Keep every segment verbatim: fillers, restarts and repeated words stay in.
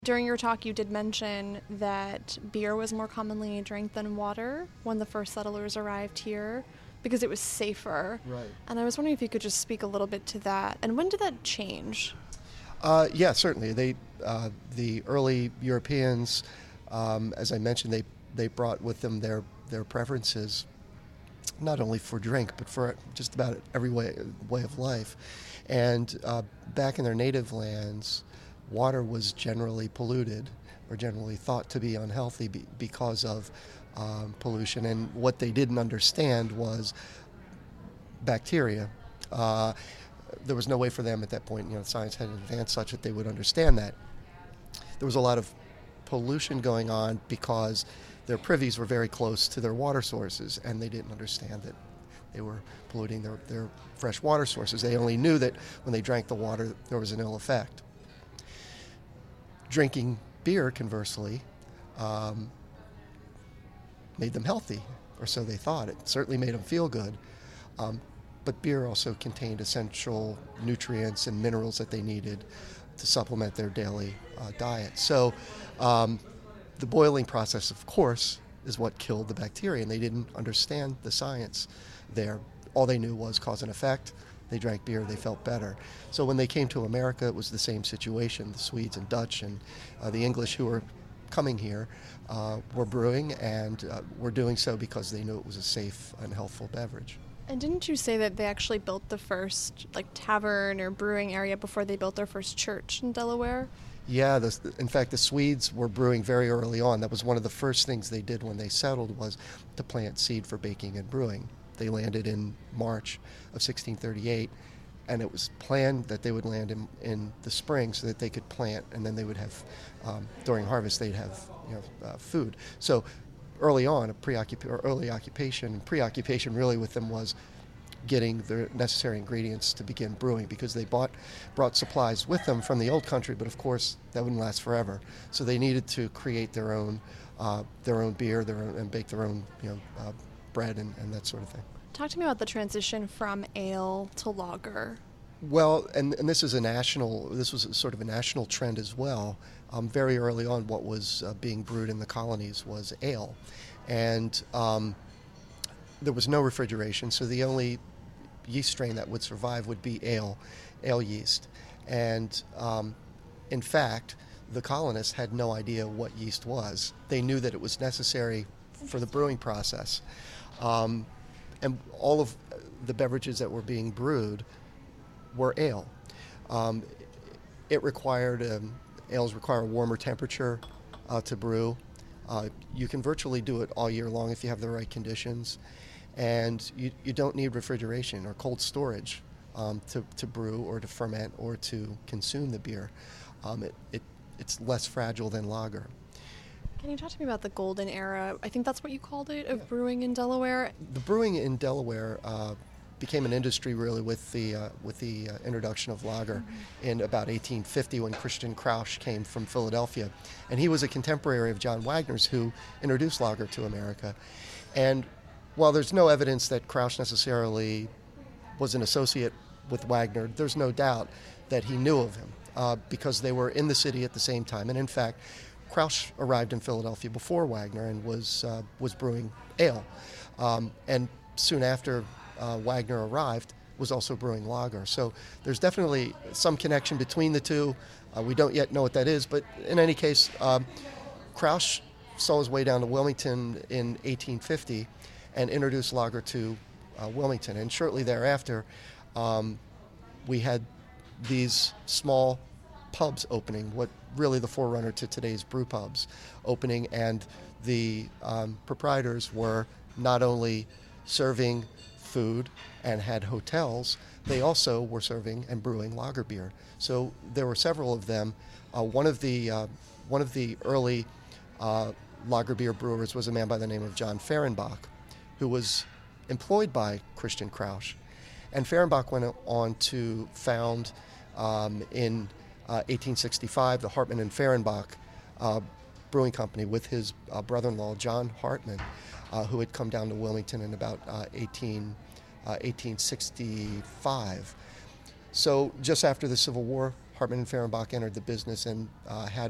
During your talk, you did mention that beer was more commonly drank than water when the first settlers arrived here because it was safer. Right. And I was wondering if you could just speak a little bit to that. And when did that change? Uh, yeah, certainly. They, uh, the early Europeans, um, as I mentioned, they, they brought with them their, their preferences, not only for drink, but for just about every way, way of life. And uh, back in their native lands, water was generally polluted or generally thought to be unhealthy be- because of um, pollution. And what they didn't understand was bacteria. Uh, there was no way for them at that point, you know, science hadn't advanced such that they would understand that. There was a lot of pollution going on because their privies were very close to their water sources, and they didn't understand that they were polluting their, their fresh water sources. They only knew that when they drank the water, there was an ill effect. Drinking beer, conversely, um, made them healthy, or so they thought. It certainly made them feel good. Um, but beer also contained essential nutrients and minerals that they needed to supplement their daily uh, diet. So um, the boiling process, of course, is what killed the bacteria, and they didn't understand the science there. All they knew was cause and effect. They drank beer, they felt better. So when they came to America, it was the same situation. The Swedes and Dutch and uh, the English who were coming here uh, were brewing, and uh, were doing so because they knew it was a safe and healthful beverage. And didn't you say that they actually built the first like tavern or brewing area before they built their first church in Delaware? Yeah, the, in fact, the Swedes were brewing very early on. That was one of the first things they did when they settled, was to plant seed for baking and brewing. They landed in March of sixteen thirty-eight, and it was planned that they would land in, in the spring so that they could plant, and then they would have, um, during harvest, they'd have you know uh, food. So early on, a preoccup- or early occupation, preoccupation really with them was getting the necessary ingredients to begin brewing, because they bought brought supplies with them from the old country, but of course that wouldn't last forever. So they needed to create their own uh, their own beer, their own, and bake their own you know uh, bread and, and that sort of thing. Talk to me about the transition from ale to lager. Well, and, and this is a national, this was sort of a national trend as well. Um, very early on, what was uh, being brewed in the colonies was ale. And um, there was no refrigeration, so the only yeast strain that would survive would be ale, ale yeast. And um, in fact, the colonists had no idea what yeast was. They knew that it was necessary for the brewing process. Um, and all of the beverages that were being brewed were ale. Um, it required, um, ales require a warmer temperature uh, to brew. Uh, you can virtually do it all year long if you have the right conditions. And you, you don't need refrigeration or cold storage um, to, to brew or to ferment or to consume the beer. Um, it, it, it's less fragile than lager. Can you talk to me about the golden era? I think that's what you called it, of Yeah. brewing in Delaware. The brewing in Delaware uh, became an industry really with the uh, with the uh, introduction of lager mm-hmm. in about eighteen fifty, when Christian Krausch came from Philadelphia, and he was a contemporary of John Wagner's, who introduced lager to America. And while there's no evidence that Krausch necessarily was an associate with Wagner, there's no doubt that he knew of him uh, because they were in the city at the same time. And in fact, Krausch arrived in Philadelphia before Wagner and was uh, was brewing ale. Um, and soon after uh, Wagner arrived, was also brewing lager. So there's definitely some connection between the two. Uh, we don't yet know what that is, but in any case, um, Krausch saw his way down to Wilmington in eighteen fifty and introduced lager to uh, Wilmington. And shortly thereafter, um, we had these small pubs opening, what really the forerunner to today's brew pubs opening, and the um, proprietors were not only serving food and had hotels, they also were serving and brewing lager beer. So there were several of them. Uh, one of the uh, one of the early uh, lager beer brewers was a man by the name of John Fehrenbach, who was employed by Christian Krausch. And Fehrenbach went on to found um, in uh, eighteen sixty-five the Hartman and Fehrenbach uh, Brewing Company with his uh, brother-in-law, John Hartman, uh, who had come down to Wilmington in about uh, eighteen, uh, eighteen sixty-five. So just after the Civil War, Hartman and Fehrenbach entered the business and uh, had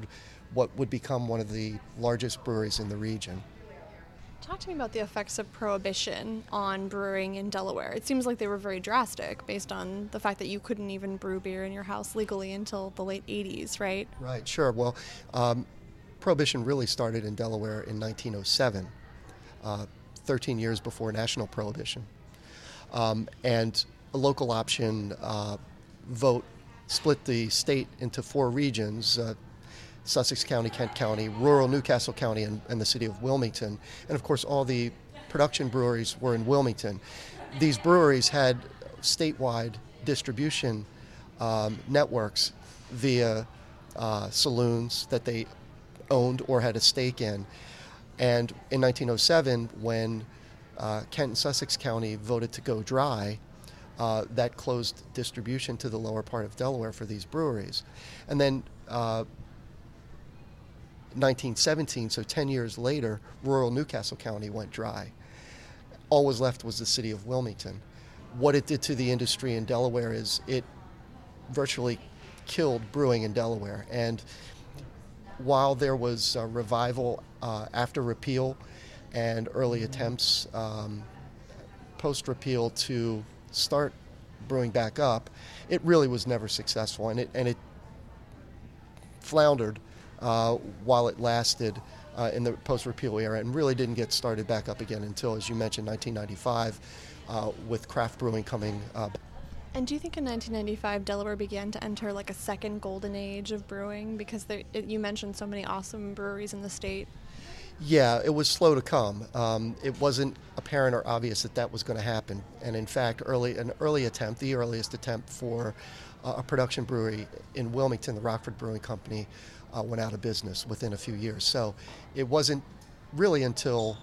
what would become one of the largest breweries in the region. Talk to me about the effects of Prohibition on brewing in Delaware. It seems like they were very drastic based on the fact that you couldn't even brew beer in your house legally until the late eighties, right? Right, sure. Well, um, Prohibition really started in Delaware in nineteen oh seven, uh, thirteen years before national prohibition. Um, and a local option uh, vote split the state into four regions, uh, Sussex County, Kent County, rural Newcastle County, and, and the city of Wilmington. And of course, all the production breweries were in Wilmington. These breweries had statewide distribution um, networks via uh, saloons that they owned or had a stake in. And in nineteen oh seven, when uh, Kent and Sussex County voted to go dry, uh, that closed distribution to the lower part of Delaware for these breweries. And then uh, nineteen seventeen, so ten years later, rural Newcastle County went dry. All was left was the city of Wilmington. What it did to the industry in Delaware is it virtually killed brewing in Delaware. And while there was a revival uh, after repeal and early attempts um, post-repeal to start brewing back up, it really was never successful, and it and it floundered uh, while it lasted uh, in the post-repeal era, and really didn't get started back up again until, as you mentioned, nineteen ninety-five, uh, with craft brewing coming up. And do you think in nineteen ninety-five Delaware began to enter like a second golden age of brewing because there, it, you mentioned so many awesome breweries in the state? Yeah, it was slow to come. Um, it wasn't apparent or obvious that that was going to happen. And in fact, early an early attempt, the earliest attempt for uh, a production brewery in Wilmington, the Rockford Brewing Company, uh, went out of business within a few years. So it wasn't really until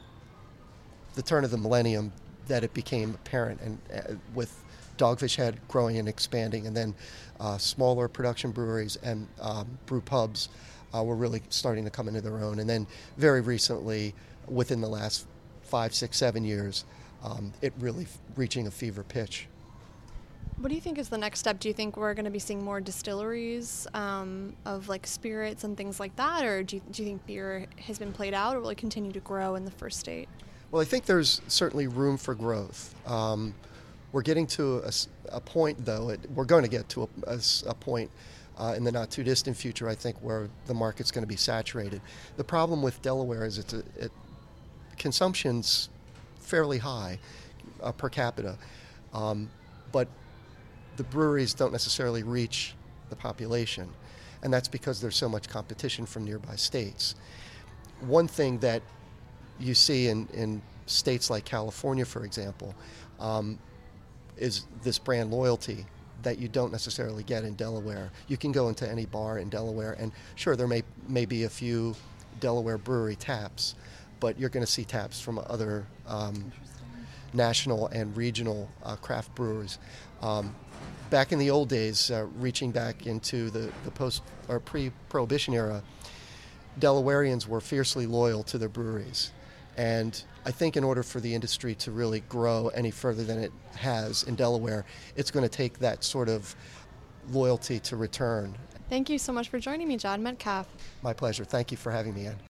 the turn of the millennium that it became apparent, and uh, with Dogfish Head growing and expanding, and then uh, smaller production breweries and um, brew pubs uh, were really starting to come into their own. And then very recently, within the last five, six, seven years, um, it really f- reaching a fever pitch. What do you think is the next step? Do you think we're going to be seeing more distilleries um, of like spirits and things like that, or do you, do you think beer has been played out, or will it continue to grow in the first state? Well, I think there's certainly room for growth. Um, we're getting to a, a point, though, it, we're going to get to a, a, a point uh, in the not too distant future, I think, where the market's going to be saturated. The problem with Delaware is it's a, it, consumption's fairly high uh, per capita, um, but the breweries don't necessarily reach the population, and that's because there's so much competition from nearby states. One thing that you see in, in states like California, for example, um, is this brand loyalty that you don't necessarily get in Delaware. You can go into any bar in Delaware, and sure, there may, may be a few Delaware brewery taps, but you're going to see taps from other um, national and regional uh, craft brewers. Um, back in the old days, uh, reaching back into the, the post or pre-Prohibition era, Delawareans were fiercely loyal to their breweries. And I think in order for the industry to really grow any further than it has in Delaware, it's going to take that sort of loyalty to return. Thank you so much for joining me, John Metcalf. My pleasure. Thank you for having me in.